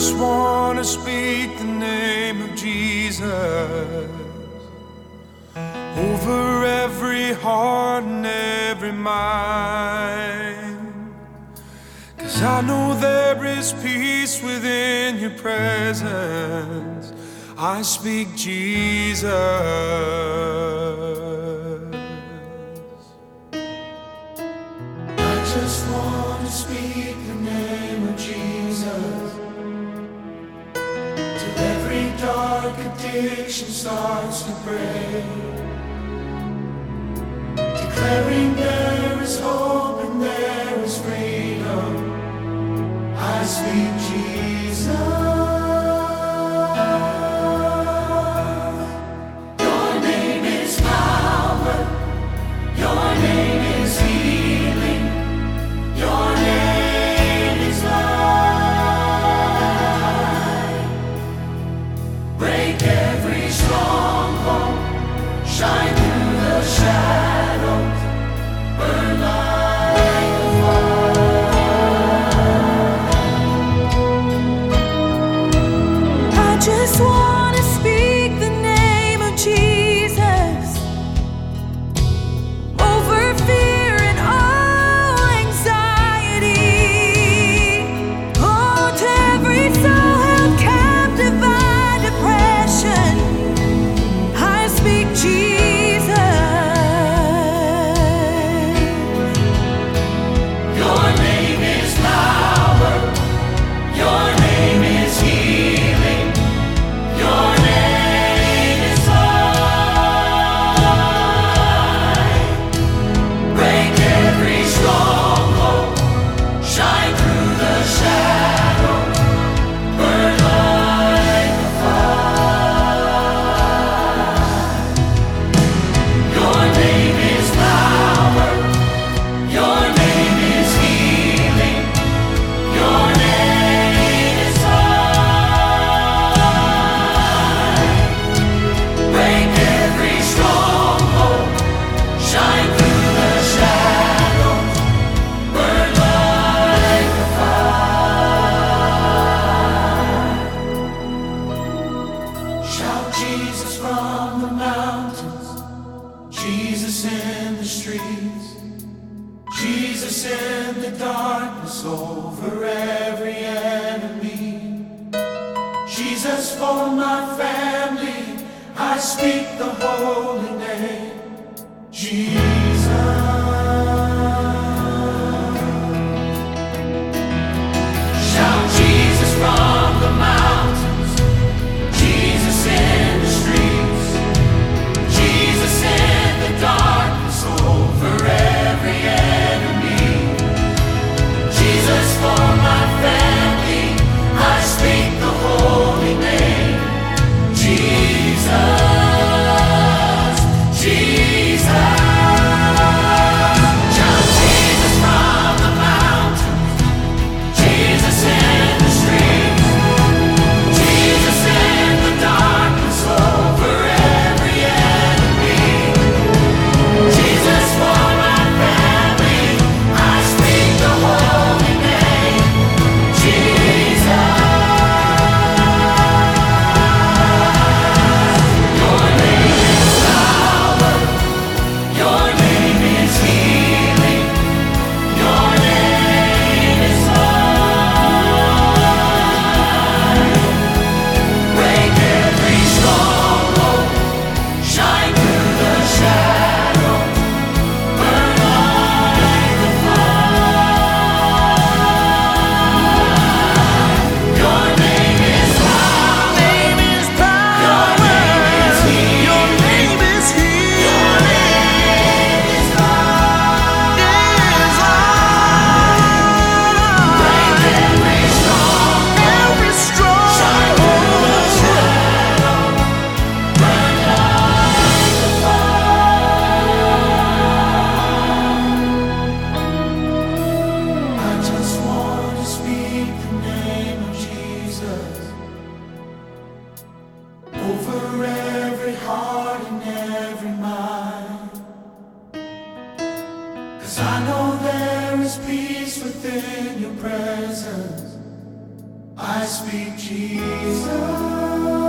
just want to speak the name of Jesus over every heart and every mind. 'Cause I know there is peace within your presence. I speak Jesus. I just want to speak the name of Jesus till every dark addiction starts to break, declaring there is hope and there is freedom. I speak Jesus. Your name is power. Your name is healing. Your name is light. Break every stronghold. Shine through the shadows. Burn like a fire. I just want to speak the name of Jesus over fear and all anxiety. Oh, to every soul held captive by depression, I speak Jesus. Your name is power. Your name is healing. Your name is light. Break every stronghold. Shine through the shadows. Burn like a fire. Your name is power. Your name is healing. Your name is light. Break every stronghold. Shine through the shadows. Burn like a fire. Shout Jesus from the mountains. Jesus in the streets. Jesus in the darkness over every enemy. Jesus for my family. I speak the holy name. Jesus. Shout Jesus from the mountains. Jesus in the streets. Jesus in the darkness over every enemy. Jesus for my family. I speak the holy name. Jesus. Jesus. Shout Jesus from the mountains. Jesus in the streets. Jesus in the darkness over every enemy. Jesus for my family. I speak the holy name. Jesus. Your name is power. Your name is healing. Your name is light. Break every stronghold. Shine through the shadows. Burn like a fire. Your name is power. Your name is healing. Your name is light. Break every stronghold. Shine through the shadows. Burn like a fire. I just want to speak the name of Jesus over every heart and every mind. 'Cause I know there is peace within your presence. I speak Jesus.